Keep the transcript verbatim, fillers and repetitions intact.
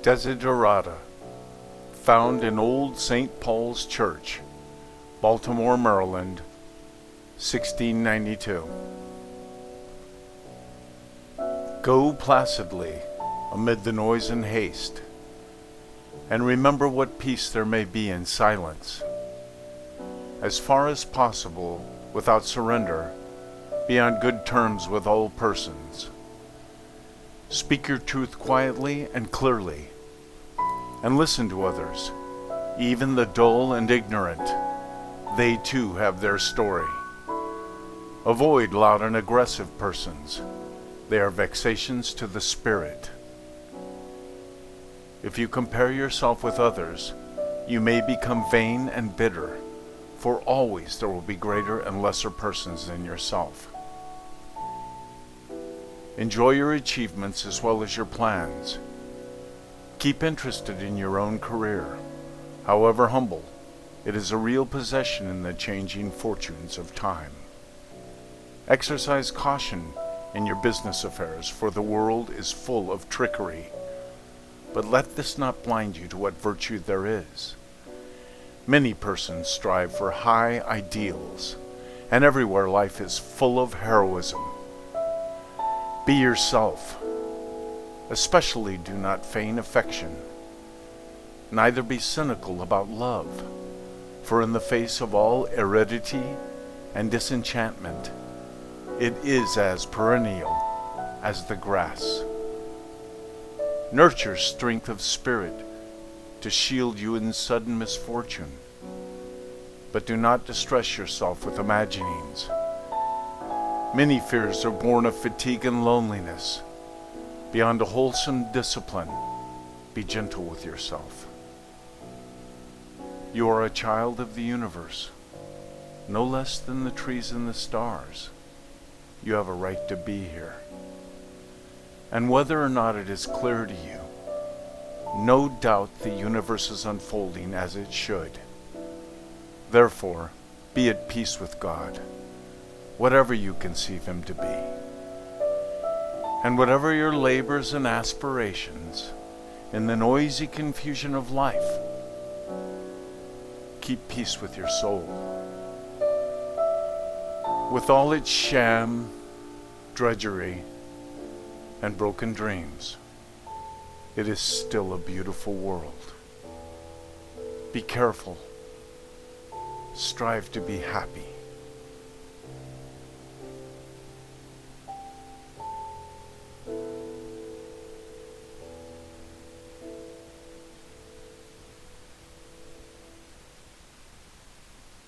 Desiderata, found in Old Saint Paul's Church, Baltimore, Maryland, sixteen ninety-two. Go placidly amid the noise and haste, and remember what peace there may be in silence. As far as possible, without surrender, be on good terms with all persons. Speak your truth quietly and clearly, and listen to others, even the dull and ignorant. They too have their story. Avoid loud and aggressive persons. They are vexations to the spirit. If you compare yourself with others, you may become vain and bitter, for always there will be greater and lesser persons than yourself. Enjoy your achievements as well as your plans. Keep interested in your own career. However humble, it is a real possession in the changing fortunes of time. Exercise caution in your business affairs, for the world is full of trickery. But let this not blind you to what virtue there is. Many persons strive for high ideals, and everywhere life is full of heroism. Be yourself. Especially do not feign affection. Neither be cynical about love, for in the face of all aridity and disenchantment, it is as perennial as the grass. Nurture strength of spirit to shield you in sudden misfortune, but do not distress yourself with imaginings. Many fears are born of fatigue and loneliness. Beyond a wholesome discipline, be gentle with yourself. You are a child of the universe, no less than the trees and the stars. You have a right to be here. And whether or not it is clear to you, no doubt the universe is unfolding as it should. Therefore, be at peace with God, whatever you conceive Him to be. And whatever your labors and aspirations, in the noisy confusion of life, keep peace with your soul. With all its sham, drudgery, and broken dreams, it is still a beautiful world. Be careful. Strive to be happy.